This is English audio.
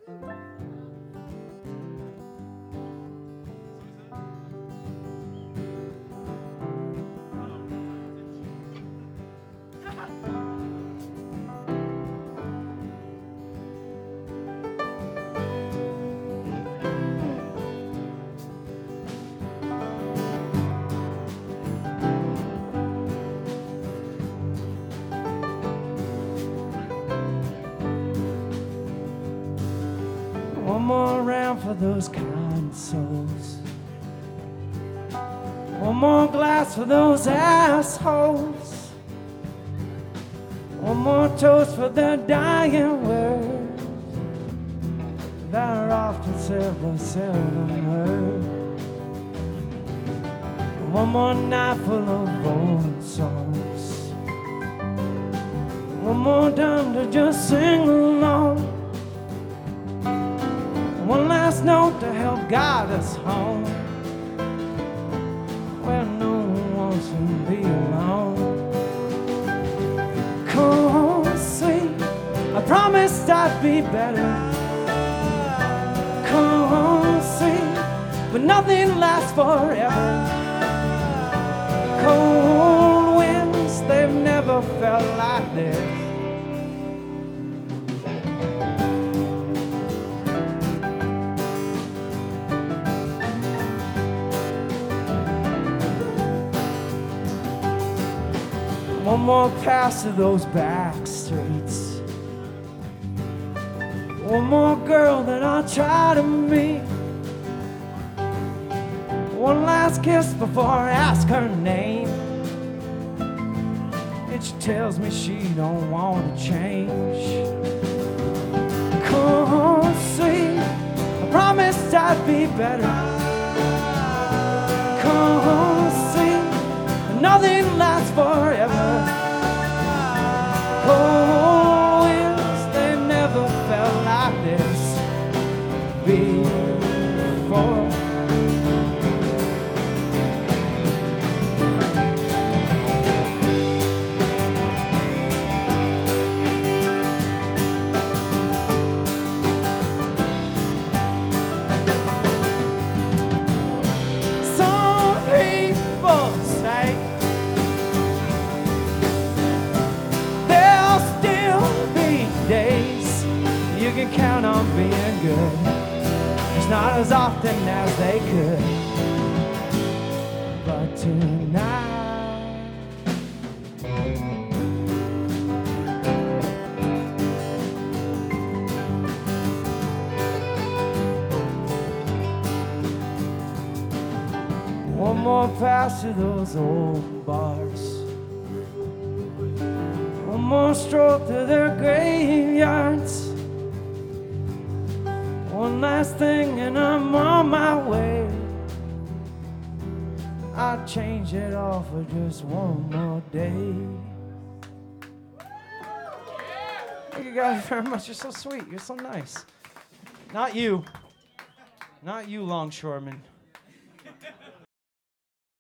One more round for those kind souls. One more glass for those assholes. One more toast for the dying words that are often said but seldom heard. One more night full of old songs. One more time to just sing along. One last note to help guide us home, where no one wants to be alone. Come sweet, I promised I'd be better. Come sweet, but nothing lasts forever. Cold winds, they've never felt like this. One more pass to those back streets. One more girl that I'll try to meet. One last kiss before I ask her name. And she tells me she don't want to change. Come sweet, I promised I'd be better. Come sweet, nothing lasts forever. Cold winds, they never felt like this before. Some people say days you can count on being good, it's not as often as they could. But tonight one more pass to those old bars. One more stroll through their graveyards. One last thing and I'm on my way. I'd change it all for just one more day. Thank you guys very much. You're so sweet. You're so nice. Not you. Not you, longshoreman.